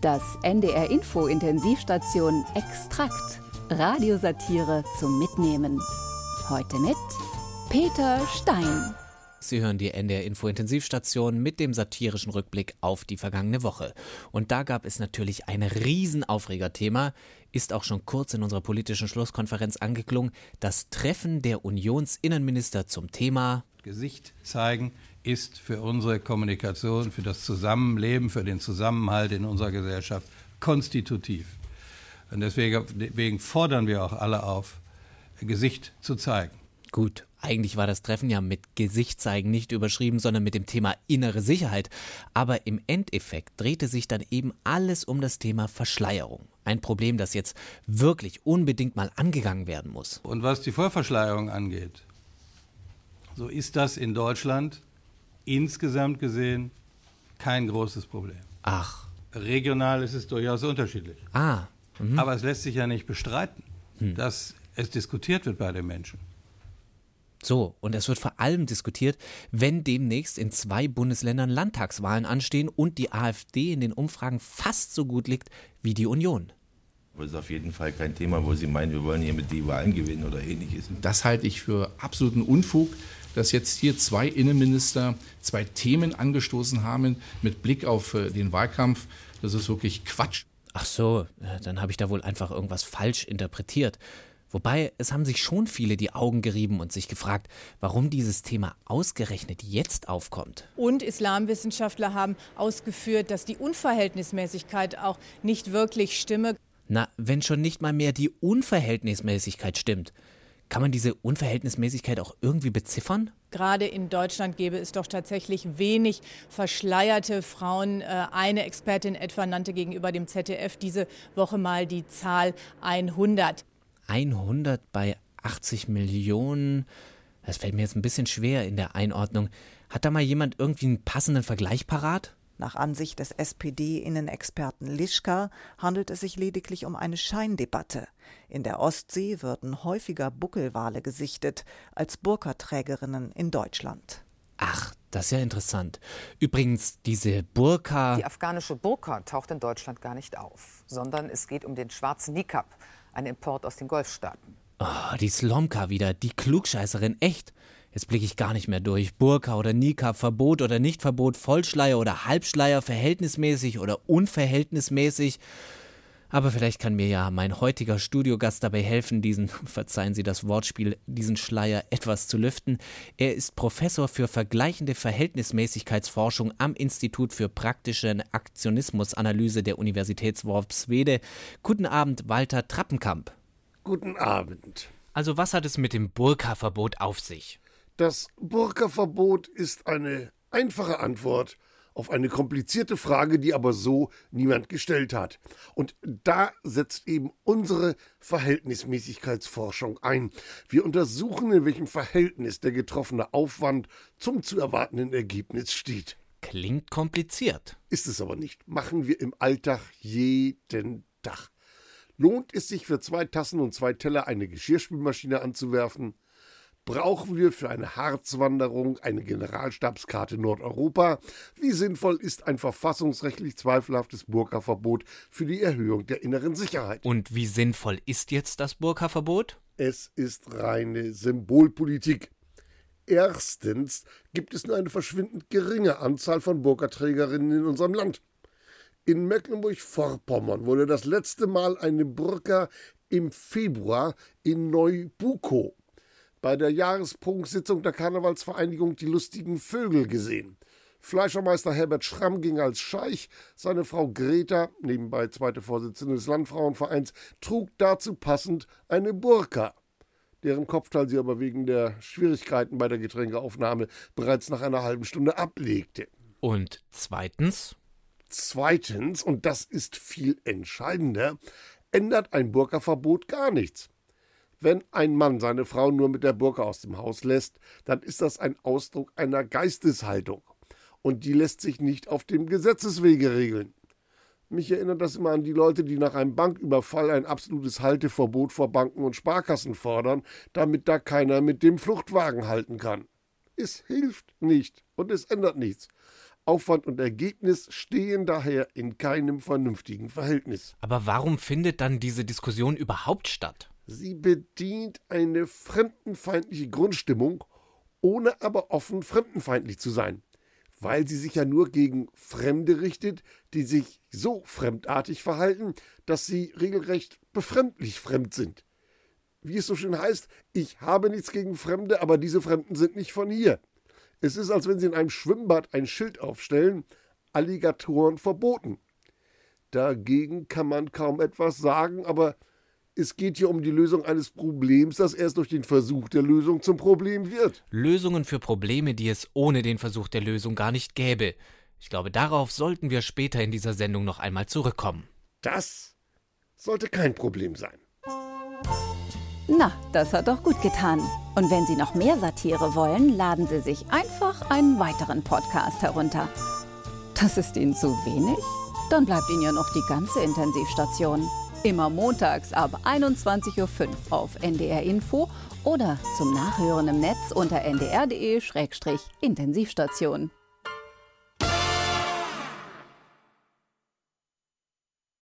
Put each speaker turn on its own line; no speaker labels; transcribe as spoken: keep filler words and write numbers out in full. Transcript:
Das N D R Info Intensivstation Extrakt. Radiosatire zum Mitnehmen. Heute mit Peter Stein.
Sie hören die N D R Info Intensivstation mit dem satirischen Rückblick auf die vergangene Woche. Und da gab es natürlich ein Riesenaufregerthema, ist auch schon kurz in unserer politischen Schlusskonferenz angeklungen, das Treffen der Unionsinnenminister zum Thema
Gesicht zeigen ist für unsere Kommunikation, für das Zusammenleben, für den Zusammenhalt in unserer Gesellschaft konstitutiv. Und deswegen, deswegen fordern wir auch alle auf, Gesicht zu zeigen.
Gut, eigentlich war das Treffen ja mit Gesicht zeigen nicht überschrieben, sondern mit dem Thema innere Sicherheit. Aber im Endeffekt drehte sich dann eben alles um das Thema Verschleierung. Ein Problem, das jetzt wirklich unbedingt mal angegangen werden muss.
Und was die Vorverschleierung angeht, so ist das in Deutschland insgesamt gesehen kein großes Problem.
Ach.
Regional ist es durchaus unterschiedlich.
Ah. Mhm.
Aber es lässt sich ja nicht bestreiten,
hm.
dass es diskutiert wird bei den Menschen.
So, und es wird vor allem diskutiert, wenn demnächst in zwei Bundesländern Landtagswahlen anstehen und die AfD in den Umfragen fast so gut liegt wie die Union.
Das ist auf jeden Fall kein Thema, wo Sie meinen, wir wollen hier mit die Wahlen gewinnen oder ähnliches.
Das halte ich für absoluten Unfug, dass jetzt hier zwei Innenminister zwei Themen angestoßen haben mit Blick auf den Wahlkampf. Das ist wirklich Quatsch.
Ach so, dann habe ich da wohl einfach irgendwas falsch interpretiert. Wobei, es haben sich schon viele die Augen gerieben und sich gefragt, warum dieses Thema ausgerechnet jetzt aufkommt.
Und Islamwissenschaftler haben ausgeführt, dass die Unverhältnismäßigkeit auch nicht wirklich stimme.
Na, wenn schon nicht mal mehr die Unverhältnismäßigkeit stimmt, kann man diese Unverhältnismäßigkeit auch irgendwie beziffern?
Gerade in Deutschland gäbe es doch tatsächlich wenig verschleierte Frauen. Eine Expertin etwa nannte gegenüber dem Z D F diese Woche mal die Zahl hundert.
hundert bei achtzig Millionen, das fällt mir jetzt ein bisschen schwer in der Einordnung. Hat da mal jemand irgendwie einen passenden Vergleich parat?
Nach Ansicht des S P D-Innenexperten Lischka handelt es sich lediglich um eine Scheindebatte. In der Ostsee würden häufiger Buckelwale gesichtet als Burkaträgerinnen in Deutschland.
Ach, das ist ja interessant. Übrigens, diese Burka...
Die afghanische Burka taucht in Deutschland gar nicht auf, sondern es geht um den schwarzen Nikab, ein Import aus den Golfstaaten.
Oh, die Slomka wieder, die Klugscheißerin, echt. Jetzt blicke ich gar nicht mehr durch. Burka oder Nikab, Verbot oder Nichtverbot, Vollschleier oder Halbschleier, verhältnismäßig oder unverhältnismäßig. Aber vielleicht kann mir ja mein heutiger Studiogast dabei helfen, diesen, verzeihen Sie das Wortspiel, diesen Schleier etwas zu lüften. Er ist Professor für vergleichende Verhältnismäßigkeitsforschung am Institut für praktische Aktionismusanalyse der Universität Worpswede. Guten Abend, Walter Trappenkamp.
Guten Abend.
Also was hat es mit dem Burka-Verbot auf sich?
Das Burka-Verbot ist eine einfache Antwort auf eine komplizierte Frage, die aber so niemand gestellt hat. Und da setzt eben unsere Verhältnismäßigkeitsforschung ein. Wir untersuchen, in welchem Verhältnis der getroffene Aufwand zum zu erwartenden Ergebnis steht.
Klingt kompliziert.
Ist es aber nicht. Machen wir im Alltag jeden Tag. Lohnt es sich für zwei Tassen und zwei Teller eine Geschirrspülmaschine anzuwerfen? Brauchen wir für eine Harzwanderung eine Generalstabskarte Nordeuropa? Wie sinnvoll ist ein verfassungsrechtlich zweifelhaftes Burka-Verbot für die Erhöhung der inneren Sicherheit?
Und wie sinnvoll ist jetzt das Burka-Verbot?
Es ist reine Symbolpolitik. Erstens gibt es nur eine verschwindend geringe Anzahl von Burka-Trägerinnen in unserem Land. In Mecklenburg-Vorpommern wurde das letzte Mal eine Burka im Februar in Neubukow bei der Jahrespunktssitzung der Karnevalsvereinigung Die Lustigen Vögel gesehen. Fleischermeister Herbert Schramm ging als Scheich, seine Frau Greta, nebenbei zweite Vorsitzende des Landfrauenvereins, trug dazu passend eine Burka, deren Kopfteil sie aber wegen der Schwierigkeiten bei der Getränkeaufnahme bereits nach einer halben Stunde ablegte.
Und zweitens?
Zweitens, und das ist viel entscheidender, ändert ein Burka-Verbot gar nichts. Wenn ein Mann seine Frau nur mit der Burka aus dem Haus lässt, dann ist das ein Ausdruck einer Geisteshaltung. Und die lässt sich nicht auf dem Gesetzeswege regeln. Mich erinnert das immer an die Leute, die nach einem Banküberfall ein absolutes Halteverbot vor Banken und Sparkassen fordern, damit da keiner mit dem Fluchtwagen halten kann. Es hilft nicht und es ändert nichts. Aufwand und Ergebnis stehen daher in keinem vernünftigen Verhältnis.
Aber warum findet dann diese Diskussion überhaupt statt?
Sie bedient eine fremdenfeindliche Grundstimmung, ohne aber offen fremdenfeindlich zu sein, weil sie sich ja nur gegen Fremde richtet, die sich so fremdartig verhalten, dass sie regelrecht befremdlich fremd sind. Wie es so schön heißt, ich habe nichts gegen Fremde, aber diese Fremden sind nicht von hier. Es ist, als wenn Sie in einem Schwimmbad ein Schild aufstellen, Alligatoren verboten. Dagegen kann man kaum etwas sagen, aber es geht hier um die Lösung eines Problems, das erst durch den Versuch der Lösung zum Problem wird.
Lösungen für Probleme, die es ohne den Versuch der Lösung gar nicht gäbe. Ich glaube, darauf sollten wir später in dieser Sendung noch einmal zurückkommen.
Das sollte kein Problem sein.
Na, das hat doch gut getan. Und wenn Sie noch mehr Satire wollen, laden Sie sich einfach einen weiteren Podcast herunter. Das ist Ihnen zu wenig? Dann bleibt Ihnen ja noch die ganze Intensivstation. Immer montags ab einundzwanzig Uhr fünf auf N D R Info oder zum Nachhören im Netz unter n d r punkt d e Schrägstrich Intensivstation.